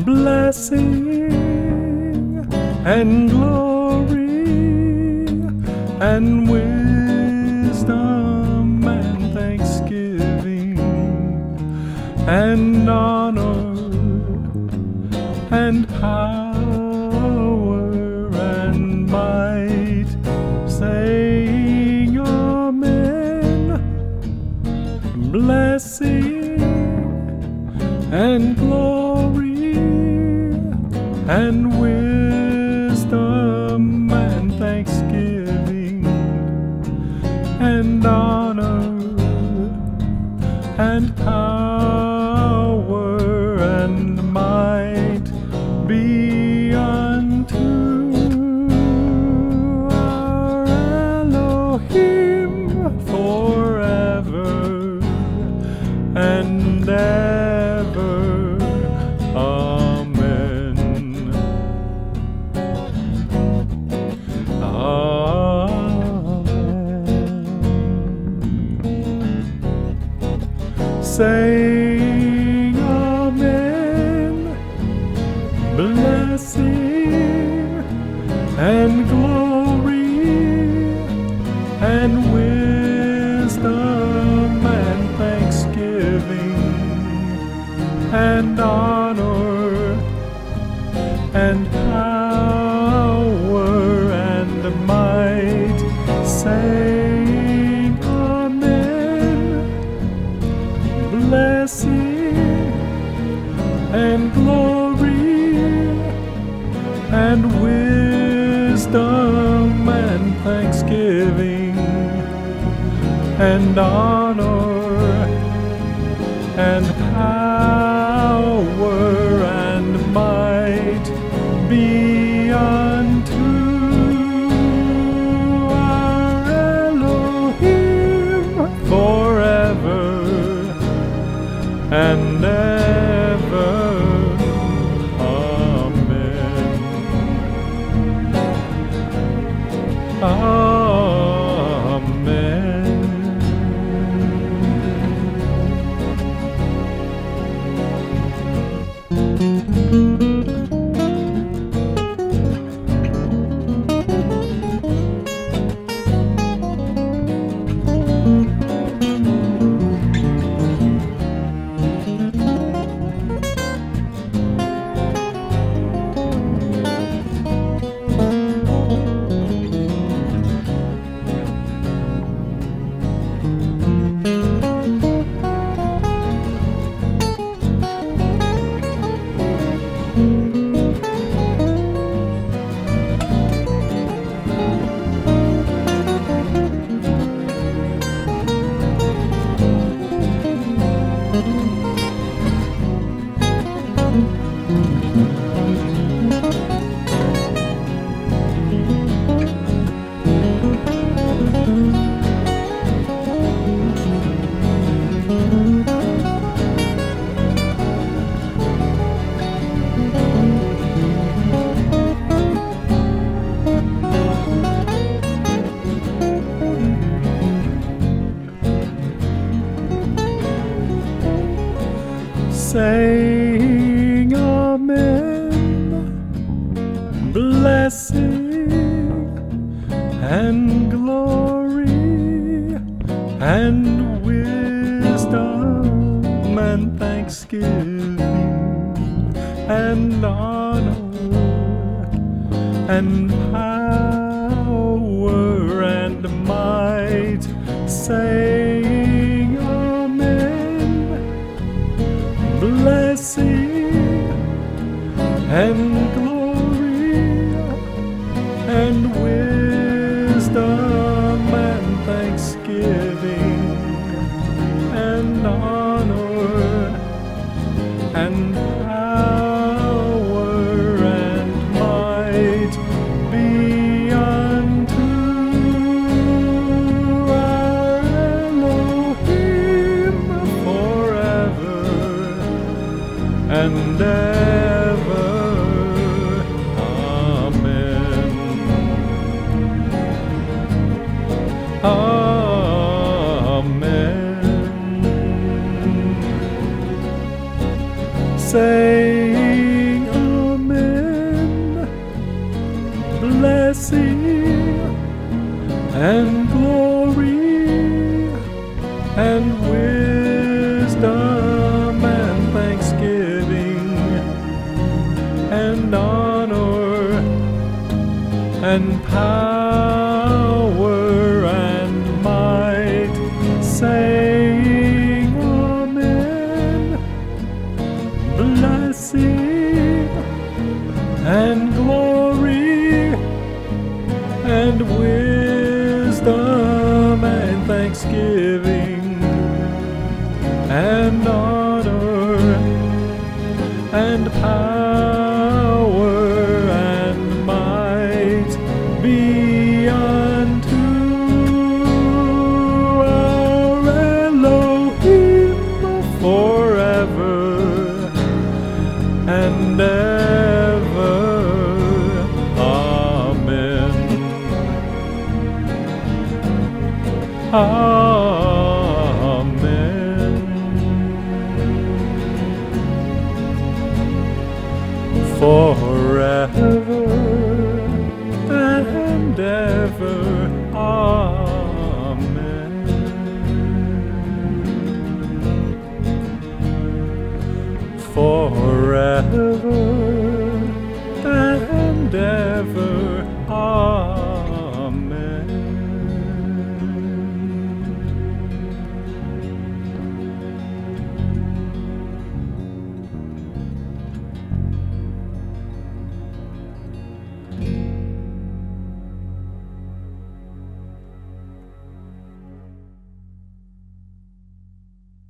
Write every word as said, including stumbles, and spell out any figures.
blessing and glory and wisdom and thanksgiving and honor and power and might, saying amen. Blessing and glory and wisdom and thanksgiving and honor and power and might be unto our Elohim forever and ever. Amen. Amen. Saying amen. Blessing and glory and wisdom and thanksgiving and honor and power and might, saying amen. Blessing and glory and wisdom and thanksgiving and honor and power and might be unto our Elohim forever and ever. Amen. Amen. Saying amen. Blessing and glory and wisdom and thanksgiving and honor and power and might, saying amen. Blessing and glory and wisdom and thanksgiving and honor and power and might be unto our Elohim forever and ever. Amen. Amen. Saying blessing and glory and wisdom and thanksgiving and honor and power and might, saying Amen. Blessing and glory and wisdom and thanksgiving and honor and power and might be unto our Elohim forever and ever. Amen. Amen. Forever.